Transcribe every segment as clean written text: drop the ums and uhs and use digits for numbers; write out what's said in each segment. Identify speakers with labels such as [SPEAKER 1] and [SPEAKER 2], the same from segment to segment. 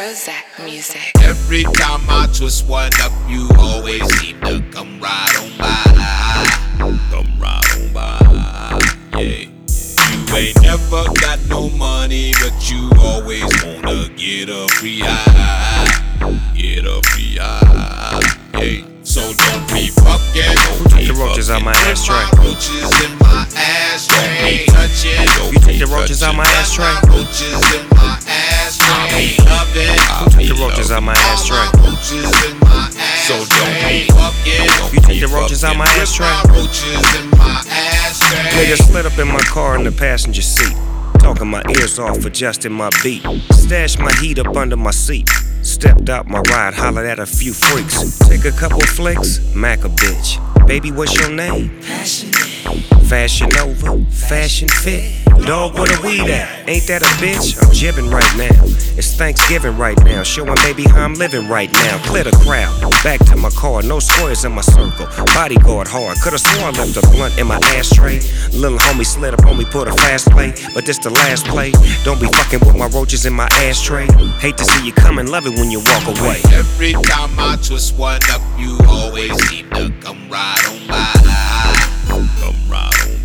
[SPEAKER 1] Prozac music.
[SPEAKER 2] Every time I twist one up, you always seem to come right on by. Come right on by, yeah. You ain't never got no money, but you always wanna get a free eye. Get a free eye, yeah. So don't be fucking.
[SPEAKER 3] Take the roaches out my ashtray.
[SPEAKER 2] Roaches in my ashtray. Touch it.
[SPEAKER 3] You take the roaches out my ashtray.
[SPEAKER 2] Roaches in my ashtray. Love it.
[SPEAKER 3] Take the roaches out my ashtray.
[SPEAKER 2] Roaches in my ashtray. So don't be fucking.
[SPEAKER 3] You take the roaches out my ashtray.
[SPEAKER 2] Roaches in my ashtray.
[SPEAKER 3] Nigga slid up in my car in the passenger seat, talking my ears off, adjusting my beat. Stashed my heat up under my seat. Stepped out my ride, hollered at a few freaks. Take a couple flicks, Mac a bitch. Baby, what's your name? Fashion Nova, fashion fit. Dog, where the weed at? Ain't that a bitch? I'm jibbing right now. It's Thanksgiving right now, showing baby how I'm living right now. Clear the crowd, back to my car, no squares in my circle. Bodyguard hard, could've sworn I left a blunt in my ashtray. Little homie slid up on me, put a fast play, but this the last play. Don't be fucking with my roaches in my ashtray. Hate to see you come and love it when you walk away.
[SPEAKER 2] Every time I twist one up, you always seem to come right on by. Come right on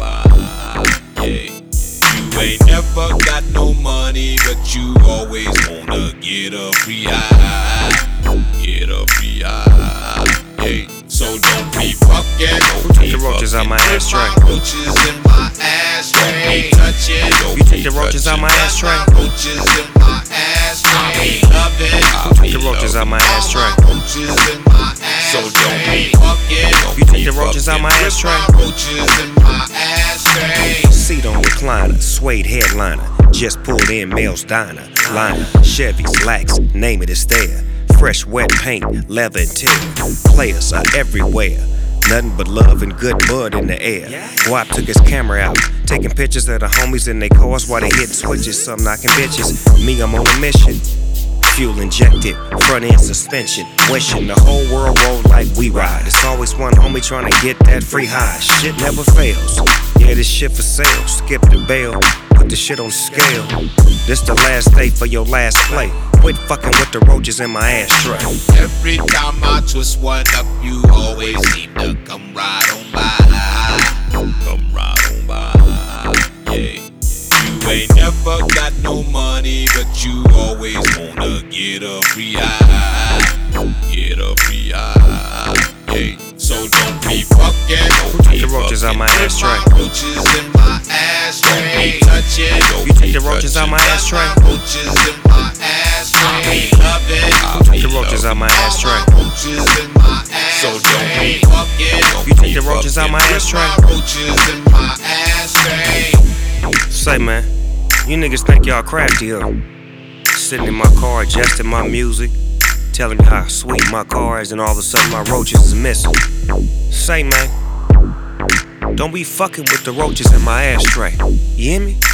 [SPEAKER 2] by, yeah. You ain't never got no money, but you always wanna get a free eye. Get a free eye, yeah. So don't be fucking.
[SPEAKER 3] Take the roaches out my ashtray.
[SPEAKER 2] Roaches in my ashtray. Touch it.
[SPEAKER 3] You take the roaches out my ashtray.
[SPEAKER 2] Roaches in my ashtray. Love it.
[SPEAKER 3] Take the roaches out my ashtray.
[SPEAKER 2] Roaches in my ashtray. So don't be fucking.
[SPEAKER 3] You take the roaches out my ashtray.
[SPEAKER 2] Roaches in my ashtray.
[SPEAKER 3] Seat on recliner, suede headliner. Just pulled in Mel's Diner. Liner, Chevys, Lax, name it, it's there. Fresh wet paint, leather interior. Players are everywhere. Nothing but love and good bud in the air. Guap took his camera out, taking pictures of the homies in their cars while they hitting switches, some knocking bitches. Me, I'm on a mission. Fuel injected, front end suspension. Wishing the whole world roll like we ride. It's always one homie trying to get that free high. Shit never fails. Yeah, this shit for sale. Skip the bail, put the shit on scale. This the last day for your last play. Quit fucking with the roaches in my ashtray.
[SPEAKER 2] Every time I twist one up, you always seem to come right on by. Come right on by, yeah. You ain't never got no money, but you always wanna get a free eye. Get a free eye, yeah. So don't be fucking.
[SPEAKER 3] Take the roaches out my ashtray.
[SPEAKER 2] Roaches in my ashtray. Touch it.
[SPEAKER 3] You take the roaches out my ashtray.
[SPEAKER 2] Roaches in my ashtray. Love it.
[SPEAKER 3] Take the roaches out my ashtray.
[SPEAKER 2] Roaches in my ashtray. So don't be fucking.
[SPEAKER 3] You take the roaches out my ashtray.
[SPEAKER 2] Roaches in my ashtray.
[SPEAKER 3] Say, man, you niggas think y'all crafty, huh? Sitting in my car, adjusting my music, telling me how sweet my car is, and all of a sudden my roaches is missing. Say, man, don't be fucking with the roaches in my ashtray. You hear me?